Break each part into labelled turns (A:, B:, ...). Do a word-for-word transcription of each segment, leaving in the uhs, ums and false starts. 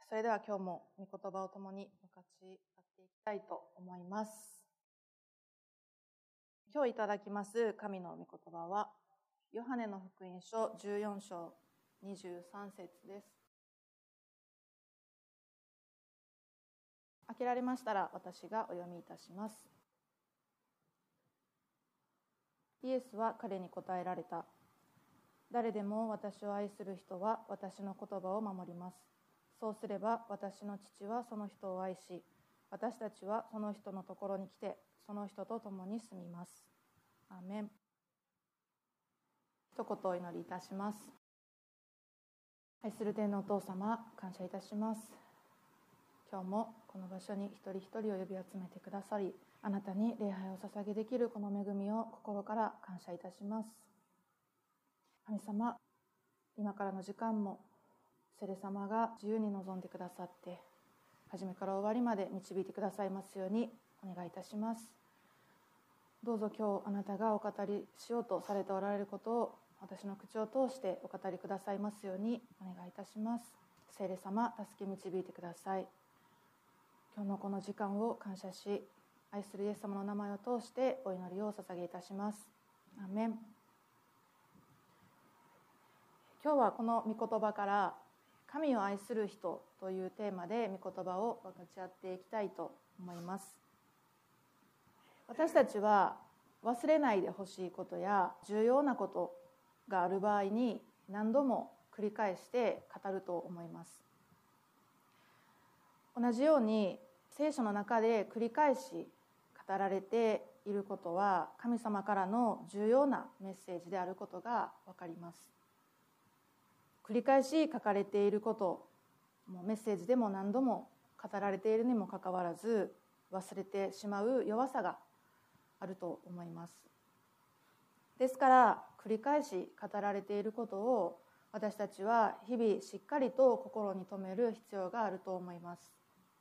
A: それでは今日も御言葉を共に分かち合っていきたいと思います。今日いただきます神の御言葉はヨハネの福音書じゅうよん章にじゅうさん節です。開けられましたら私がお読みいたします。イエスは彼に答えられた。誰でも私を愛する人は私の言葉を守ります。そうすれば私の父はその人を愛し、私たちはその人のところに来てその人と共に住みます。アーメン。一言お祈りいたします。愛する天のお父様、感謝いたします。今日もこの場所に一人一人を呼び集めてくださり、あなたに礼拝を捧げできるこの恵みを心から感謝いたします。神様、今からの時間も聖霊様が自由に臨んでくださって、初めから終わりまで導いてくださいますようにお願いいたします。どうぞ今日あなたがお語りしようとされておられることを私の口を通してお語りくださいますようにお願いいたします。聖霊様、助け導いてください。今日のこの時間を感謝し、愛するイエス様の名前を通してお祈りを捧げいたします。アーメン。今日はこの御言葉から神を愛する人というテーマで御言葉を分かち合っていきたいと思います。私たちは忘れないでほしいことや重要なことがある場合に何度も繰り返して語ると思います。同じように聖書の中で繰り返し語られていることは神様からの重要なメッセージであることが分かります。繰り返し書かれていること、もうメッセージでも何度も語られているにもかかわらず忘れてしまう弱さがあると思います。ですから繰り返し語られていることを私たちは日々しっかりと心に留める必要があると思います。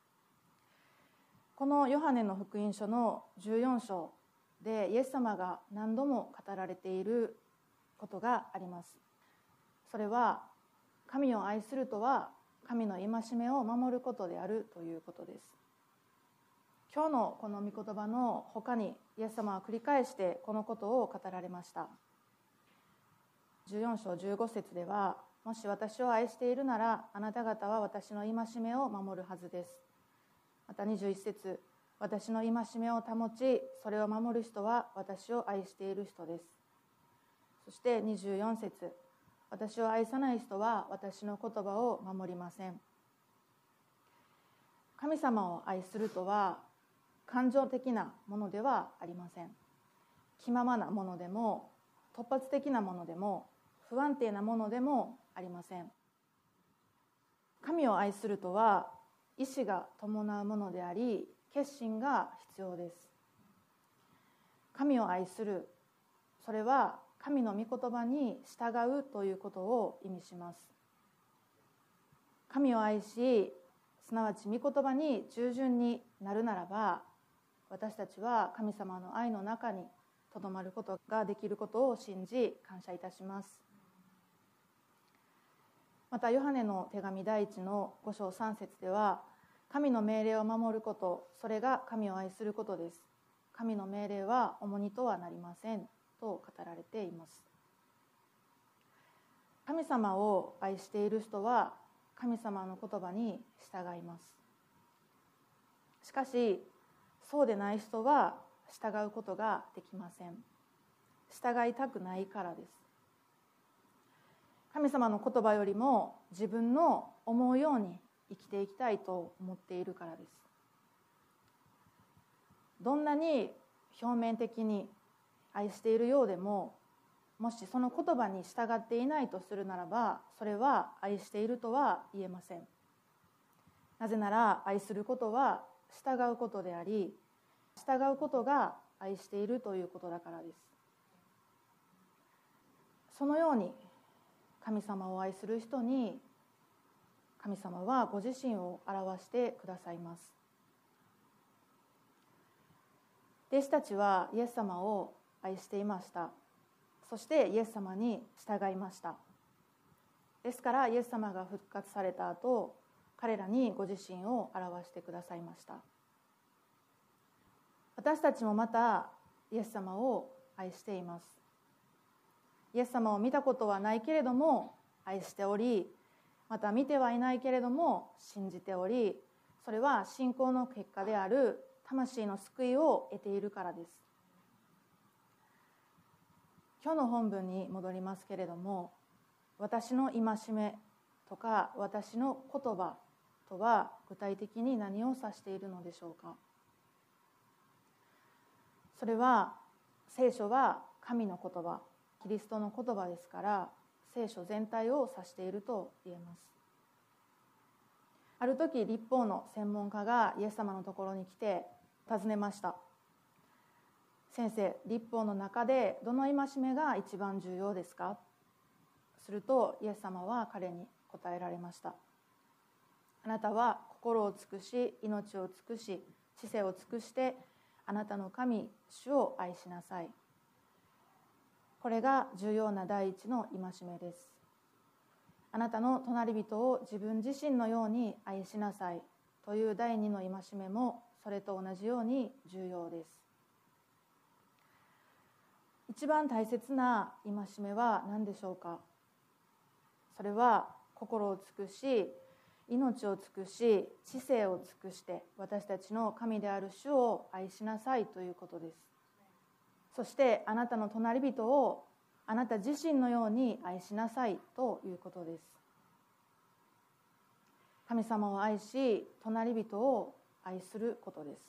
A: このヨハネの福音書のじゅうよん章でイエス様が何度も語られていることがあります。それは神を愛するとは神の戒めを守ることであるということです。今日のこの御言葉の他にイエス様は繰り返してこのことを語られました。じゅうよん章じゅうご節では、もし私を愛しているならあなた方は私の戒めを守るはずです。またにじゅういち節、私の戒めを保ちそれを守る人は私を愛している人です。そしてにじゅうよん節、私を愛さない人は私の言葉を守りません。神様を愛するとは感情的なものではありません。気ままなものでも突発的なものでも不安定なものでもありません。神を愛するとは意志が伴うものであり、決心が必要です。神を愛する、それは神の御言葉に従うということを意味します。神を愛し、すなわち御言葉に従順になるならば、私たちは神様の愛の中にとどまることができることを信じ感謝いたします。またヨハネの手紙第一のご章さん節では、神の命令を守ること、それが神を愛することです。神の命令は重荷とはなりませんと語られています。神様を愛している人は神様の言葉に従います。しかしそうでない人は従うことができません。従いたくないからです。神様の言葉よりも自分の思うように生きていきたいと思っているからです。どんなに表面的に愛しているようでも、もしその言葉に従っていないとするならば、それは愛しているとは言えません。なぜなら愛することは従うことであり、従うことが愛しているということだからです。そのように神様を愛する人に神様はご自身を表してくださいます。弟子たちはイエス様を愛していました。そしてイエス様に従いました。ですからイエス様が復活された後、 彼らにご自身を表してくださいました。私たちもまたイエス様を愛しています。イエス様を見たことはないけれども愛しており、また見てはいないけれども信じており、それは信仰の結果である魂の救いを得ているからです。今日の本文に戻りますけれども、私の戒めとか私の言葉とは具体的に何を指しているのでしょうか。それは、聖書は神の言葉、キリストの言葉ですから、聖書全体を指していると言えます。ある時、律法の専門家がイエス様のところに来て尋ねました。先生、律法の中でどの戒めが一番重要ですか？するとイエス様は彼に答えられました。あなたは心を尽くし、命を尽くし、知性を尽くしてあなたの神主を愛しなさい。これが重要な第一の戒めです。あなたの隣人を自分自身のように愛しなさいという第二の戒めもそれと同じように重要です。一番大切な戒めは何でしょうか。それは心を尽くし、命を尽くし、知性を尽くして私たちの神である主を愛しなさいということです。そしてあなたの隣人をあなた自身のように愛しなさいということです。神様を愛し、隣人を愛することです。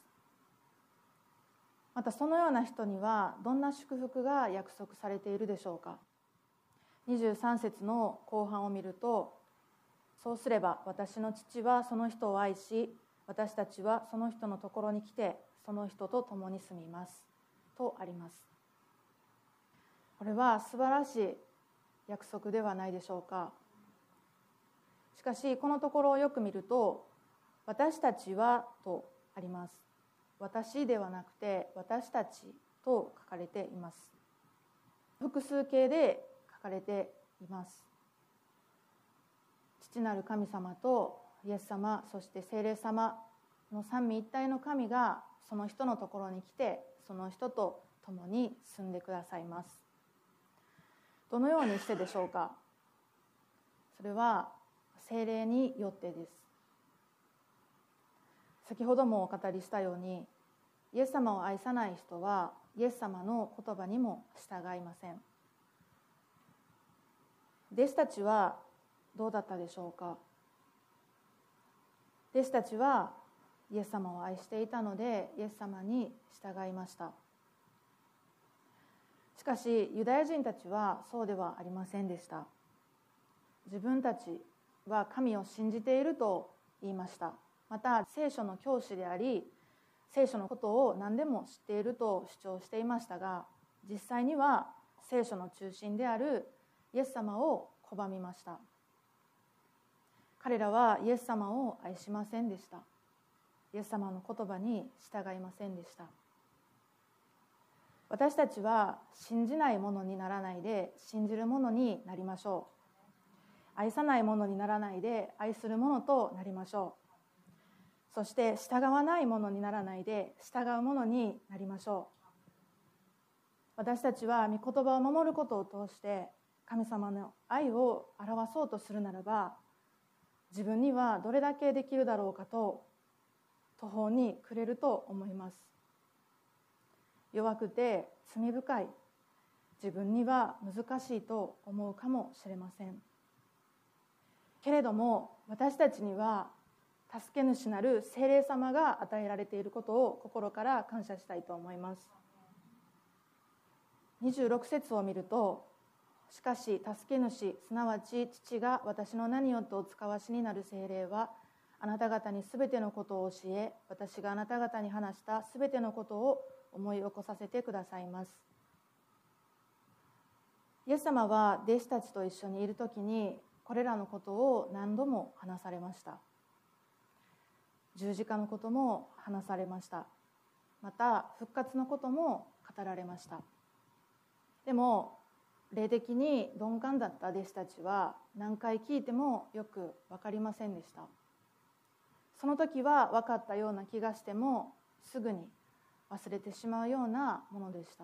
A: またそのような人にはどんな祝福が約束されているでしょうか。にじゅうさん節の後半を見ると、そうすれば私の父はその人を愛し、私たちはその人のところに来てその人と共に住みますとあります。これは素晴らしい約束ではないでしょうか。しかしこのところをよく見ると、私たちはとあります。私ではなくて私たちと書かれています。複数形で書かれています。父なる神様とイエス様、そして聖霊様の三位一体の神がその人のところに来てその人と共に住んでくださいます。どのようにしてでしょうか。それは聖霊によってです。先ほどもお語りしたように、イエス様を愛さない人はイエス様の言葉にも従いません。弟子たちはどうだったでしょうか。弟子たちはイエス様を愛していたのでイエス様に従いました。しかしユダヤ人たちはそうではありませんでした。自分たちは神を信じていると言いました。また聖書の教師であり、聖書のことを何でも知っていると主張していましたが、実際には聖書の中心であるイエス様を拒みました。彼らはイエス様を愛しませんでした。イエス様の言葉に従いませんでした。私たちは信じないものにならないで信じるものになりましょう。愛さないものにならないで愛するものとなりましょう。そして従わないものにならないで従うものになりましょう。私たちは御言葉を守ることを通して神様の愛を表そうとするならば、自分にはどれだけできるだろうかと途方に暮れると思います。弱くて罪深い、自分には難しいと思うかもしれません。けれども私たちには助け主なる聖霊様が与えられていることを心から感謝したいと思います。にじゅうろく節を見ると、しかし助け主、すなわち父が私の名によってお使わしになる聖霊は、あなた方にすべてのことを教え、私があなた方に話したすべてのことを思い起こさせてくださいます。イエス様は弟子たちと一緒にいるときにこれらのことを何度も話されました。十字架のことも話されました。また復活のことも語られました。でも霊的に鈍感だった弟子たちは何回聞いてもよく分かりませんでした。 その時は分かったような気がしてもすぐに忘れてしまうようなものでした。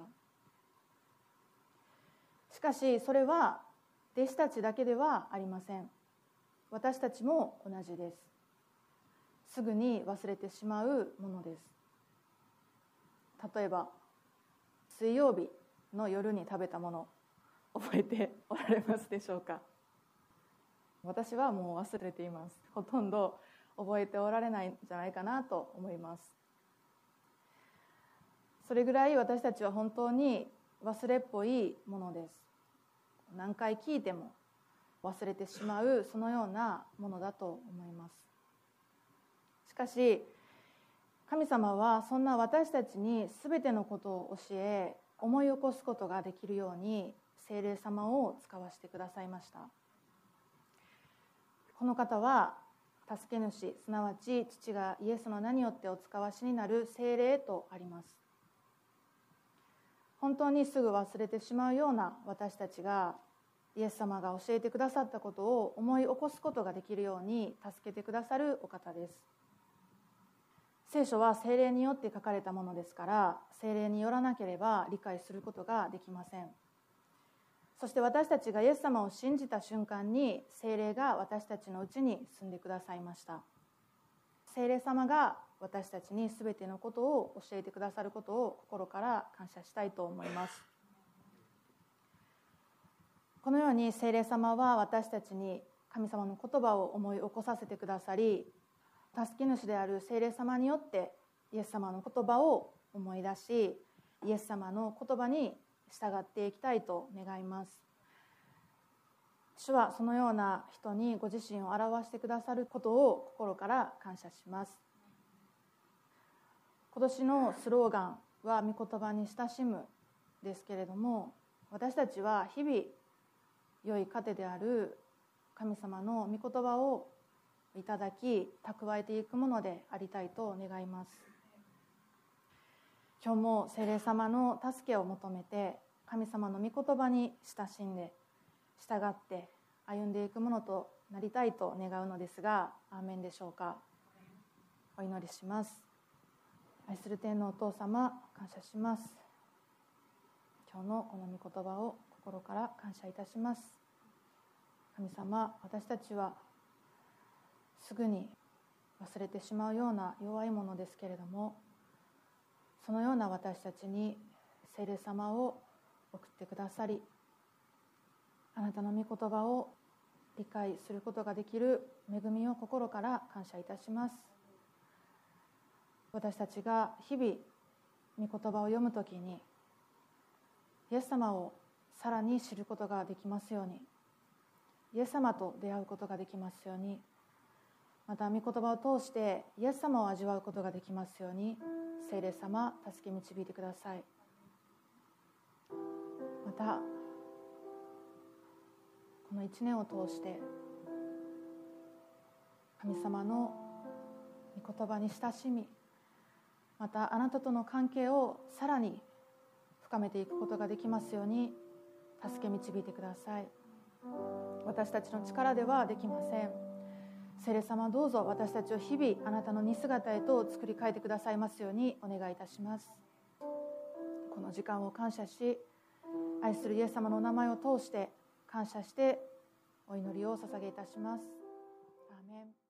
A: しかしそれは弟子たちだけではありません。私たちも同じです。すぐに忘れてしまうものです。例えば水曜日の夜に食べたもの、覚えておられますでしょうか。私はもう忘れています。ほとんど覚えておられないんじゃないかなと思います。それぐらい私たちは本当に忘れっぽいものです。何回聞いても忘れてしまう、そのようなものだと思います。しかし神様はそんな私たちに全てのことを教え、思い起こすことができるように聖霊様を使わせてくださいました。この方は助け主、すなわち父がイエスの名によってお使わしになる聖霊とあります。本当にすぐ忘れてしまうような私たちが、イエス様が教えてくださったことを思い起こすことができるように助けてくださるお方です。聖書は聖霊によって書かれたものですから、聖霊によらなければ理解することができません。そして私たちがイエス様を信じた瞬間に聖霊が私たちのうちに住んでくださいました。聖霊様が私たちにすべてのことを教えてくださることを心から感謝したいと思います。このように聖霊様は私たちに神様の言葉を思い起こさせてくださり、助け主である聖霊様によってイエス様の言葉を思い出し、イエス様の言葉に従っていきたいと願います。主はそのような人にご自身を表してくださることを心から感謝します。今年のスローガンは御言葉に親しむですけれども、私たちは日々良い糧である神様の御言葉をいただき蓄えていくものでありたいと願います。今日も聖霊様の助けを求めて神様の御言葉に親しんで従って歩んでいくものとなりたいと願うのですが、アーメンでしょうか。お祈りします。愛する天のお父様、感謝します。今日のこの御言葉を心から感謝いたします。神様、私たちはすぐに忘れてしまうような弱いものですけれども、そのような私たちに聖霊様を送ってくださり、あなたの御言葉を理解することができる恵みを心から感謝いたします。私たちが日々御言葉を読むときにイエス様をさらに知ることができますように、イエス様と出会うことができますように、また御言葉を通してイエス様を味わうことができますように、聖霊様、助け導いてください。またこの一年を通して神様の御言葉に親しみ、またあなたとの関係をさらに深めていくことができますように助け導いてください。私たちの力ではできません。聖霊様、どうぞ私たちを日々あなたの似姿へと作り変えてくださいますようにお願いいたします。この時間を感謝し、愛するイエス様のお名前を通して感謝してお祈りを捧げいたします。アーメン。